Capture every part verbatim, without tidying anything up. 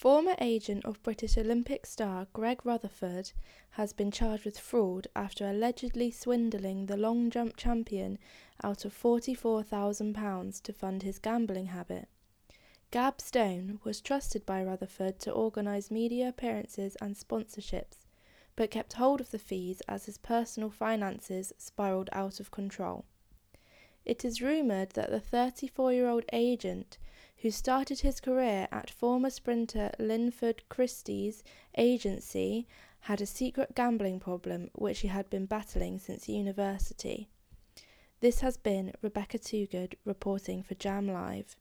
Former agent of British Olympic star Greg Rutherford has been charged with fraud after allegedly swindling the long jump champion out of forty-four thousand pounds to fund his gambling habit. Gab Stone was trusted by Rutherford to organise media appearances and sponsorships, but kept hold of the fees as his personal finances spiralled out of control. It is rumoured that the thirty-four-year-old agent, who started his career at former sprinter Linford Christie's agency, had a secret gambling problem which he had been battling since university. This has been Rebecca Toogood reporting for Jam Live.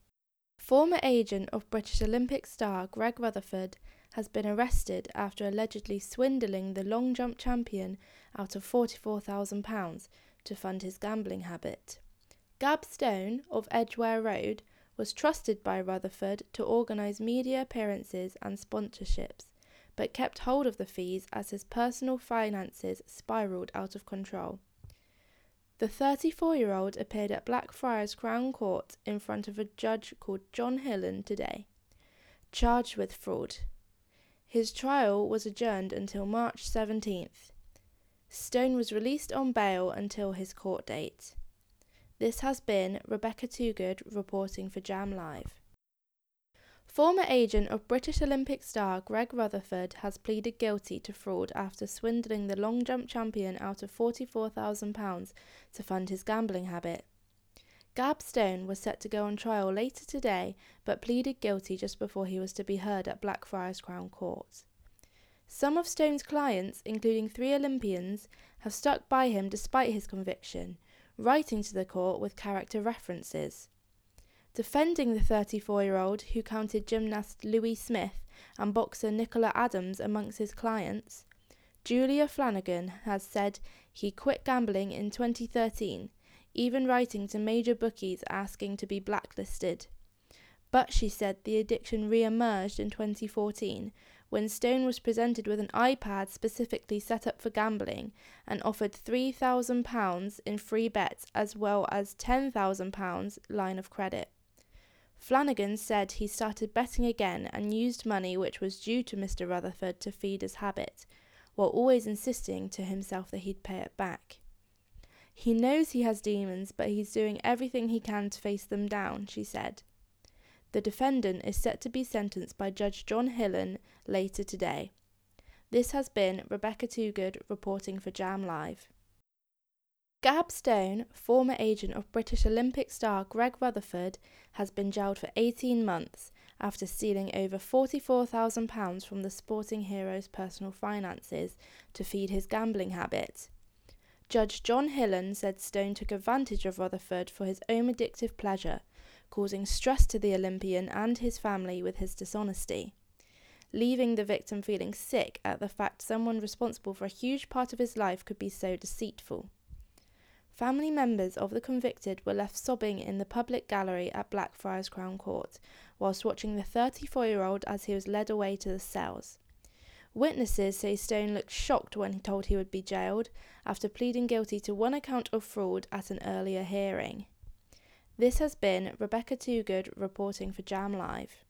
Former agent of British Olympic star Greg Rutherford has been arrested after allegedly swindling the long jump champion out of forty-four thousand pounds to fund his gambling habit. Gab Stone of Edgware Road was trusted by Rutherford to organise media appearances and sponsorships, but kept hold of the fees as his personal finances spiralled out of control. The thirty-four-year-old appeared at Blackfriars Crown Court in front of a judge called John Hillen today, charged with fraud. His trial was adjourned until March seventeenth. Stone was released on bail until his court date. This has been Rebecca Toogood reporting for Jam Live. Former agent of British Olympic star Greg Rutherford has pleaded guilty to fraud after swindling the long jump champion out of forty-four thousand pounds to fund his gambling habit. Gab Stone was set to go on trial later today, but pleaded guilty just before he was to be heard at Blackfriars Crown Court. Some of Stone's clients, including three Olympians, have stuck by him despite his conviction, writing to the court with character references. Defending the thirty-four-year-old, who counted gymnast Louis Smith and boxer Nicola Adams amongst his clients, Julia Flanagan has said he quit gambling in twenty thirteen, even writing to major bookies asking to be blacklisted. But she said the addiction re-emerged in twenty fourteen, when Stone was presented with an iPad specifically set up for gambling and offered three thousand pounds in free bets as well as ten thousand pounds line of credit. Flanagan said he started betting again and used money which was due to Mister Rutherford to feed his habit, while always insisting to himself that he'd pay it back. He knows he has demons, but he's doing everything he can to face them down, she said. The defendant is set to be sentenced by Judge John Hillen later today. This has been Rebecca Toogood reporting for Jam Live. Gab Stone, former agent of British Olympic star Greg Rutherford, has been jailed for eighteen months after stealing over forty-four thousand pounds from the sporting hero's personal finances to feed his gambling habit. Judge John Hillen said Stone took advantage of Rutherford for his own addictive pleasure, causing stress to the Olympian and his family with his dishonesty, leaving the victim feeling sick at the fact someone responsible for a huge part of his life could be so deceitful. Family members of the convicted were left sobbing in the public gallery at Blackfriars Crown Court, whilst watching the thirty-four-year-old as he was led away to the cells. Witnesses say Stone looked shocked when he told he would be jailed, after pleading guilty to one account of fraud at an earlier hearing. This has been Rebecca Toogood reporting for Jam Live.